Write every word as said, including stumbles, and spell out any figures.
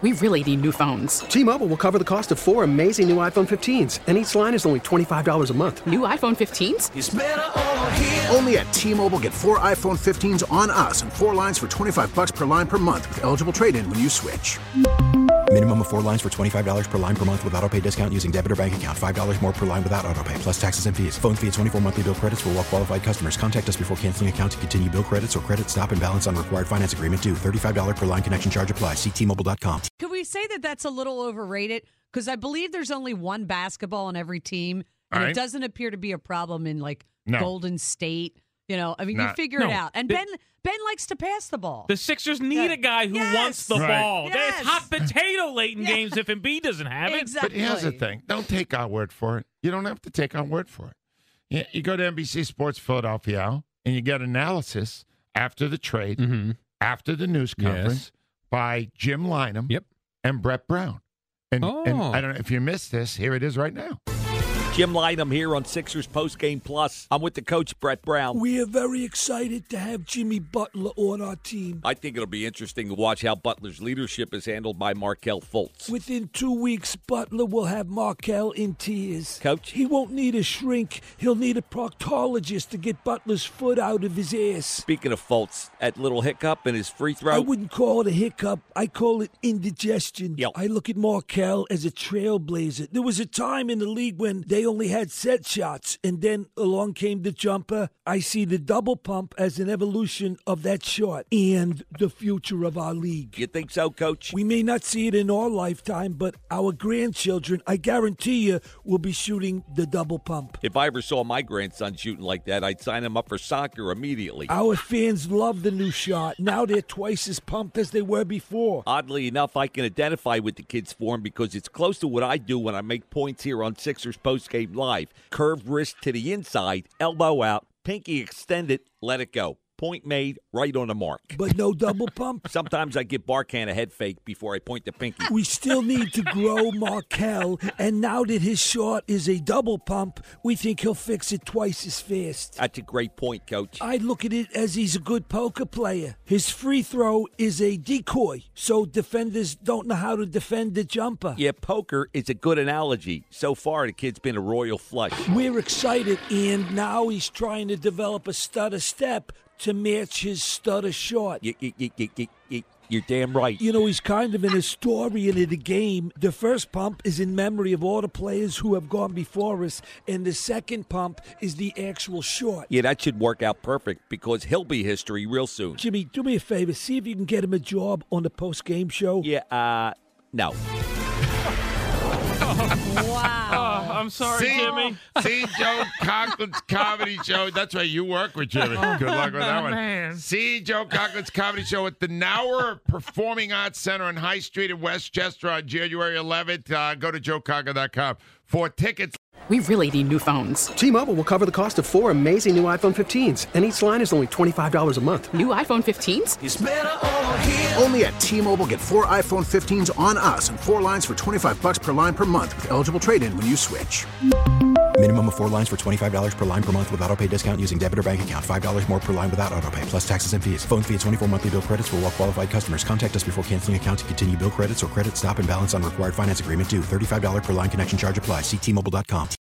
We really need new phones. T-Mobile will cover the cost of four amazing new iPhone fifteens, and each line is only twenty-five dollars a month. New iPhone fifteens? It's better over here. Only at T-Mobile, get four iPhone fifteens on us and four lines for twenty-five dollars per line per month with eligible trade-in when you switch. Minimum of four lines for twenty-five dollars per line per month with autopay discount using debit or bank account. five dollars more per line without autopay, plus taxes and fees. Phone fee at twenty-four monthly bill credits for well-qualified customers. Contact us before canceling account to continue bill credits or credit stop and balance on required finance agreement due. thirty-five dollars per line connection charge applies. See T Mobile dot com. Could we say that that's a little overrated? Because I believe there's only one basketball on every team, and right. it doesn't appear to be a problem in, like, No. Golden State. You know, I mean, you Not- figure no. it out. And The- Ben Ben likes to pass the ball. The Sixers need Yeah. a guy who Yes. wants the Right. ball. Yes. It's hot potato late in Yeah. games if Embiid doesn't have it. Exactly. But here's the thing. Don't take our word for it. You don't have to take our word for it. You, you go to N B C Sports Philadelphia, and you get analysis after the trade, Mm-hmm. after the news conference Yes. by Jim Lynam Yep. and Brett Brown. And, and Oh. I don't know if you missed this. Here it is right now. Jim Lynam here on Sixers Postgame Plus. I'm with the coach, Brett Brown. We are very excited to have Jimmy Butler on our team. I think it'll be interesting to watch how Butler's leadership is handled by Markelle Fultz. Within two weeks, Butler will have Markelle in tears. Coach? He won't need a shrink. He'll need a proctologist to get Butler's foot out of his ass. Speaking of Fultz, that little hiccup in his free throw. I wouldn't call it a hiccup. I call it indigestion. Yep. I look at Markelle as a trailblazer. There was a time in the league when they only had set shots, and then along came the jumper. I see the double pump as an evolution of that shot and the future of our league. You think so, Coach? We may not see it in our lifetime, but our grandchildren, I guarantee you, will be shooting the double pump. If I ever saw my grandson shooting like that, I'd sign him up for soccer immediately. Our fans love the new shot. Now they're twice as pumped as they were before. Oddly enough, I can identify with the kids' form because it's close to what I do when I make points here on Sixers Postgame Live. Curved wrist to the inside, elbow out, pinky extended, let it go. Point made, right on the mark. But no double pump? Sometimes I give Barkan a head fake before I point the pinky. We still need to grow Markelle, and now that his shot is a double pump, we think he'll fix it twice as fast. That's a great point, Coach. I look at it as he's a good poker player. His free throw is a decoy, so defenders don't know how to defend the jumper. Yeah, poker is a good analogy. So far, the kid's been a royal flush. We're excited, and now he's trying to develop a stutter step to match his stutter shot. You, you, you, you, you, you, you're damn right. You know, he's kind of an historian of the game. The first pump is in memory of all the players who have gone before us, and the second pump is the actual shot. Yeah, that should work out perfect because he'll be history real soon. Jimmy, do me a favor. See if you can get him a job on the post-game show. Yeah, uh, no. Wow. Oh, I'm sorry, See, Jimmy. see Joe Conklin's comedy show. That's why you work with Jimmy. Good luck with that one. Man. See Joe Conklin's comedy show at the Nauer Performing Arts Center on High Street in Westchester on January eleventh. Uh, go to joe conklin dot com for tickets. We really need new phones. T-Mobile will cover the cost of four amazing new iPhone fifteens, and each line is only twenty-five dollars a month. New iPhone fifteens? It's better over here. Only at T-Mobile, get four iPhone fifteens on us and four lines for twenty-five dollars per line per month with eligible trade-in when you switch. Minimum of four lines for twenty-five dollars per line per month with autopay discount using debit or bank account. five dollars more per line without autopay, plus taxes and fees. Phone fee at twenty-four monthly bill credits for well-qualified customers. Contact us before canceling account to continue bill credits or credit stop and balance on required finance agreement due. thirty-five dollars per line connection charge applies. See T Mobile dot com.